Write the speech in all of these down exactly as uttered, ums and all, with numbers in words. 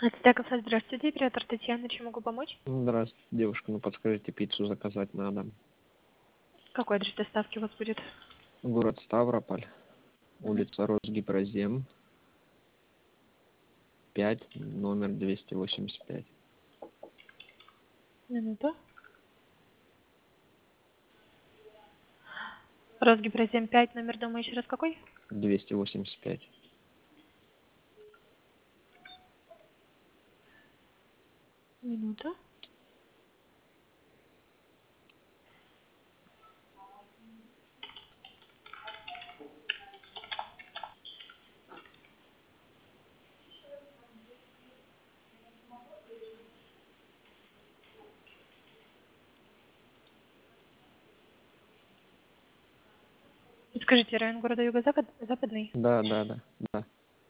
Ацтеков, здравствуйте, оператор Татьяна, чем могу помочь? Здравствуйте, девушка. Ну подскажите, пиццу заказать надо. Какой адрес доставки у вас будет? Город Ставрополь, Мгм. улица Росгипрозем, пять, номер двести восемьдесят пять. Минуту. Росгипрозем пять, номер дома еще раз какой? двести восемьдесят пять. Минуту. Скажите, район города Юго-Западный? Да, да, да, да,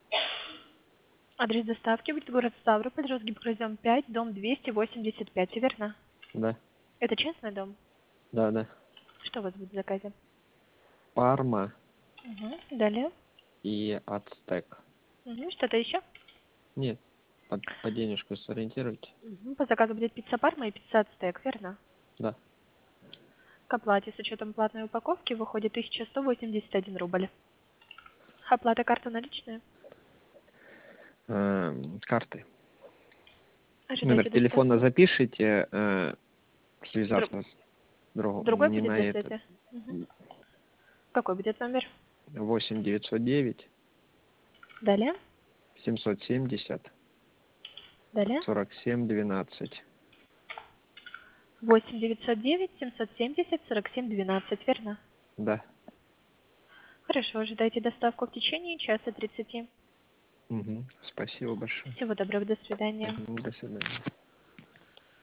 Адрес доставки будет город Ставрополь, Росгипрозем пять, дом двести восемьдесят пять, верно? да, Это частный дом? да, да. Что у вас будет в заказе? Парма Угу. Далее. и ацтек. Угу. Что-то еще? Нет, по, по денежку сориентируйте. Угу. По заказу будет пицца Парма и пицца Ацтек, верно? Да. К оплате с учетом платной упаковки выходит тысяча сто восемьдесят один рубль. Оплата карта наличная? Эм, карты. Номер Ожидайте телефона доставку. запишите, э, Друг... связаться с другом, Другой не будет на для этот. связи? Мгм. Какой будет номер? восемь девятьсот девять Далее. семьсот семьдесят Далее. сорок семь двенадцать. восемь девятьсот девять семьсот семьдесят сорок семь двенадцать, верно? Да. Хорошо, ожидайте доставку в течение часа тридцати. Угу. Спасибо большое. Всего доброго, до свидания. Мгм. До свидания.